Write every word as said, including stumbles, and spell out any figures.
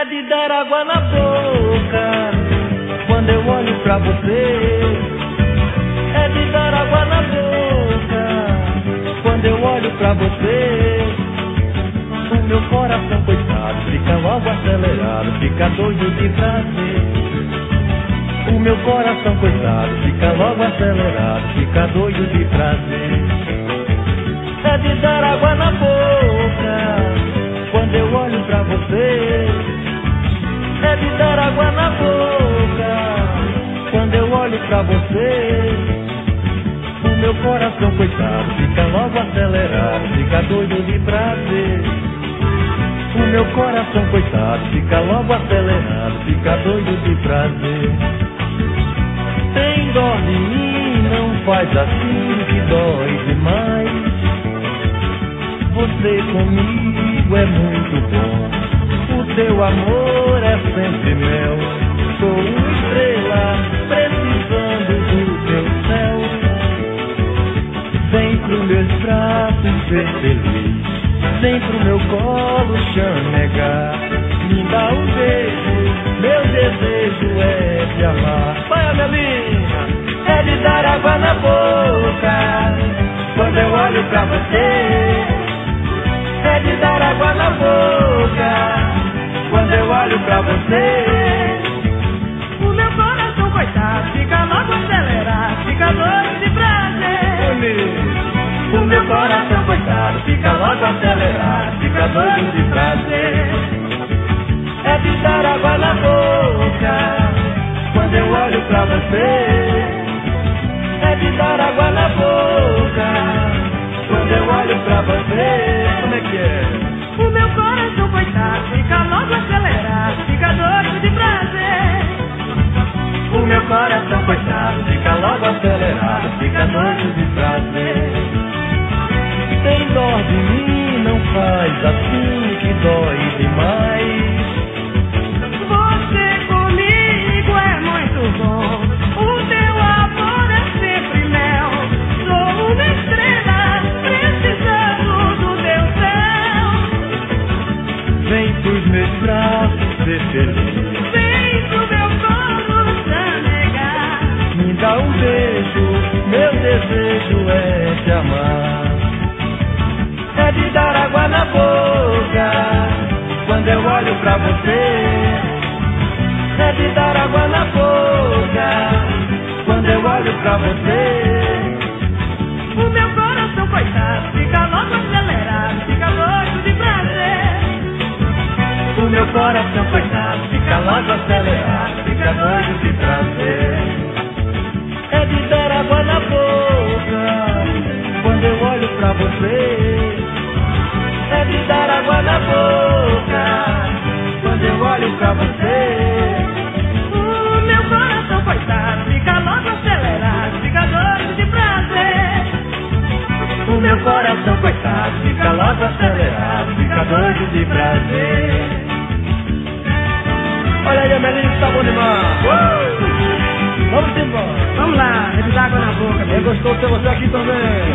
de dar água na boca quando eu olho pra você. É de dar água na boca quando eu olho pra você. O meu coração coitado fica logo acelerado, fica doido de prazer. O meu coração coitado fica logo acelerado, fica doido de prazer. É de dar água na boca quando eu olho pra você. É de dar água na boca quando eu olho pra você. O meu coração coitado fica logo acelerado, fica doido de prazer. O meu coração coitado fica logo acelerado, fica doido de prazer. Tem dó de mim, não faz assim que dói demais. Você comigo é muito bom, o teu amor é sempre mel. Sou uma estrela precisando do teu céu. Vem pro meus braços ser feliz, vem pro meu colo chamegar. Me dá um beijo, meu desejo é te amar. Vai, Amelinha! É de dar água na boca quando eu olho pra você. É de dar água na boca quando eu olho pra você. O meu coração coitado fica logo acelerado, fica doido de prazer. O meu coração coitado fica logo acelerado, fica doido de prazer. É de dar água na boca quando eu olho pra você. É de dar água na boca quando eu olho pra você. Como é que é? O meu coração coitado fica logo acelerado, fica doido de prazer. O meu coração coitado fica logo acelerado, fica doido de prazer. Tem dó de mim, não faz assim que dói demais. Você comigo é muito bom, o teu amor é sempre mel. Sou uma estrela precisando do teu céu. Vem pros meus braços ser feliz, vem pro meu colo chamegar. Me dá um beijo, meu desejo é te amar. É de dar água na boca quando eu olho pra você. É de dar água na boca quando eu olho pra você. O meu coração coitado fica logo acelerado, fica doido de prazer. O meu coração coitado fica logo acelerado, fica doido de prazer. É de dar água na boca quando eu olho pra você. É de dar água na boca quando eu olho pra você. O meu coração coitado fica logo acelerado, fica doido de prazer. O meu coração coitado fica logo acelerado, fica doido de prazer. Olha aí, Amelinha, que tá bom demais. Uh! Vamos embora. Vamos lá, é de dar água na boca. É gostoso ter você aqui também.